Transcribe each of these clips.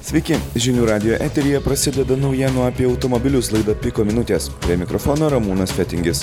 Sveiki, Žinių radijo eteryje prasideda naujienų apie automobilius laida Piko minutės. Prie mikrofono Ramūnas Fetingis.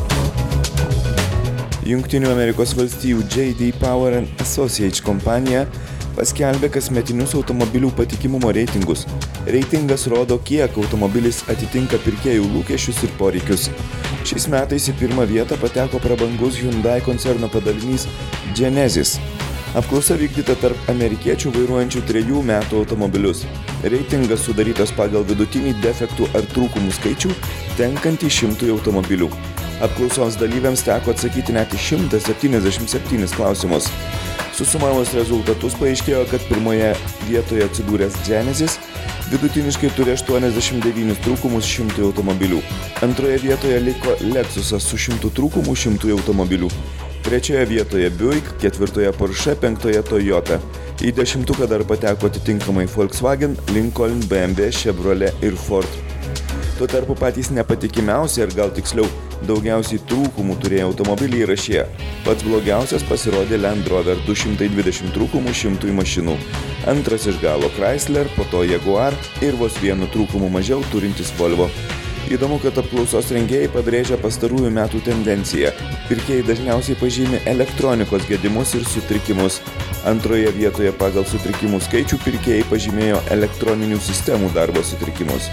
Jungtinių Amerikos valstijų J.D. Power & Associates kompanija paskelbė kasmetinius automobilių patikimumo reitingus. Reitingas rodo, kiek automobilis atitinka pirkėjų lūkesčius ir poreikius. Šiais metais į pirmą vietą pateko prabangus Hyundai koncerno padalinys Genesis. Apklausa vykdyta tarp amerikiečių vairuojančių 3 metų automobilius. Reitingas sudarytas pagal vidutinį defektų ar trūkumų skaičių, tenkantį 100 automobilių. Apklausos dalyviams teko atsakyti net į 177 klausimus. Susumavus rezultatus paaiškėjo, kad pirmoje vietoje atsidūręs Genesis vidutiniškai turi 89 trūkumus 100 automobilių. Antroje vietoje liko Lexusas su 100 trūkumų 100 automobilių. Trečioje vietoje Buick, ketvirtoje Porsche, penktoje Toyota. Į dešimtuką dar pateko atitinkamai Volkswagen, Lincoln, BMW, Chevrolet ir Ford. Tuo tarpu patys nepatikimiausi, ar gal tiksliau, daugiausiai trūkumų turėjo automobiliai yra šie. Pats blogiausias pasirodė Land Rover 220 trūkumų 100 mašinų. Antras iš galo Chrysler, po to Jaguar ir vos vienu trūkumu mažiau turintis Volvo. Įdomu, kad apklausos rengėjai pabrėžia pastarųjų metų tendenciją. Pirkėjai dažniausiai pažymi elektronikos gedimus ir sutrikimus. Antroje vietoje pagal sutrikimų skaičių pirkėjai pažymėjo elektroninių sistemų darbo sutrikimus.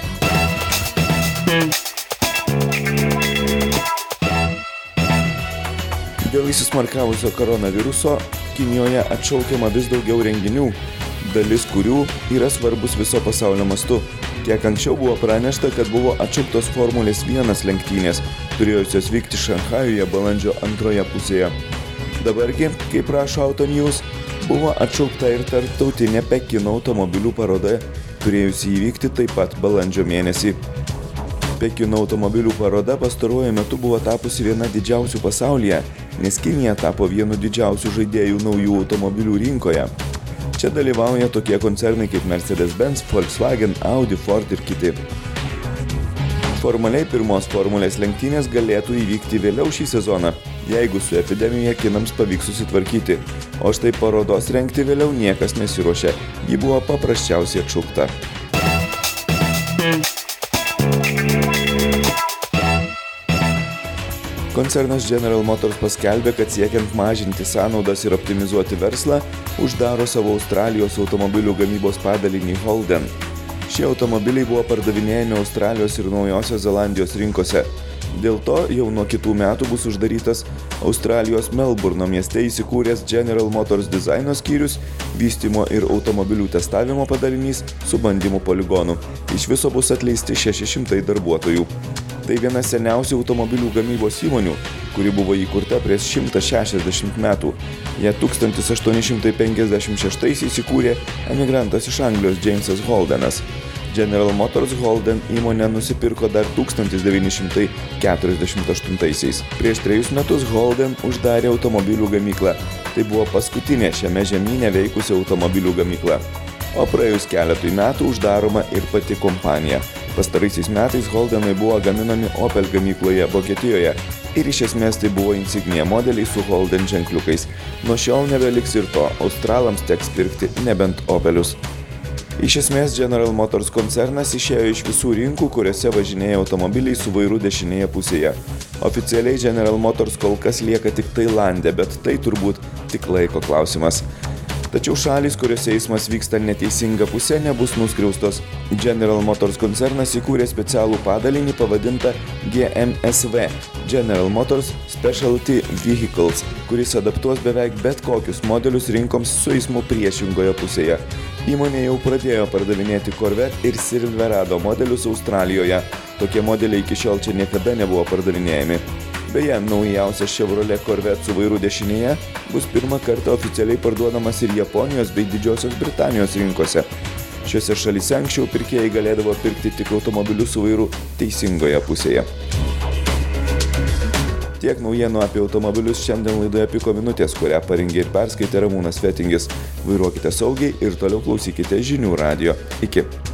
Dėl įsismarkavusio koronaviruso Kinijoje atšaukiama vis daugiau renginių, dalis kurių yra svarbus viso pasaulio mastu. Kiek anksčiau buvo pranešta, kad buvo atšauktos Formulės 1 lenktynės, turėjusios vykti Šanchajuje balandžio antroje pusėje. Dabargi, kaip rašo Auto News, buvo atšaukta ir tarptautinė Pekino automobilių paroda, turėjusi įvykti taip pat balandžio mėnesį. Pekino automobilių paroda pastaruoju metu buvo tapusi viena didžiausių pasaulyje, nes Kinija tapo vienu didžiausių žaidėjų naujų automobilių rinkoje. Čia dalyvauja tokie koncernai kaip Mercedes-Benz, Volkswagen, Audi, Ford ir kiti. Formaliai pirmos Formulės lenktynės galėtų įvykti vėliau šį sezoną, jeigu su epidemija kinams pavyks susitvarkyti. O štai parodos rengti vėliau niekas nesiruošia, ji buvo paprasčiausiai atšaukta. Koncernas General Motors paskelbė, kad siekiant mažinti sąnaudas ir optimizuoti verslą, uždaro savo Australijos automobilių gamybos padalinį Holden. Šie automobiliai buvo pardavinėjami Australijos ir Naujosios Zelandijos rinkose. Dėl to jau nuo kitų metų bus uždarytas Australijos Melburno mieste įsikūręs General Motors dizaino skyrius, vystymo ir automobilių testavimo padalinys su bandymų poligonu. Iš viso bus atleisti 600 darbuotojų. Tai viena seniausių automobilių gamybos įmonių, kuri buvo įkurta prieš 160 metų. Ją 1856 įsikūrė emigrantas iš Anglijos Jamesas Holdenas. General Motors Holden įmonę nusipirko dar 1948. Prieš 3 metus Holden uždarė automobilių gamyklą. Tai buvo paskutinė šiame žemyne veikusi automobilių gamykla. O praėjus keletui metų uždaroma ir pati kompanija. Pastaraisiais metais Holdenai buvo gaminami Opel gamykloje Vokietijoje ir iš esmės tai buvo insignia modeliai su Holden ženkliukais. Nuo šiol nebeliks ir to, australams teks pirkti nebent Opelius. Iš esmės General Motors koncernas išėjo iš visų rinkų, kuriuose važinėja automobiliai su vairu dešinėje pusėje. Oficialiai General Motors kol kas lieka tik Tailande, bet tai turbūt tik laiko klausimas. Tačiau šalys, kuriuose eismas vyksta neteisinga pusė, nebus nuskriaustos. General Motors koncernas įkūrė specialų padalinį pavadintą GMSV – General Motors Specialty Vehicles, kuris adaptuos beveik bet kokius modelius rinkoms su eismu priešingoje pusėje. Įmonė jau pradėjo pardavinėti Corvette ir Silverado modelius Australijoje. Tokie modeliai iki šiol čia niekada nebuvo pardavinėjami. Beje, naujausias Chevrolet Corvette su vairu dešinėje bus pirmą kartą oficialiai parduodamas ir Japonijos bei Didžiosios Britanijos rinkose. Šiuose šalyse anksčiau pirkėjai galėdavo pirkti tik automobilius su vairu teisingoje pusėje. Tiek naujienų apie automobilius šiandien laidoje Piko minutės, kurią parengė ir perskaitė Ramūnas Fetingis. Vairuokite saugiai ir toliau klausykite Žinių radijo. Iki.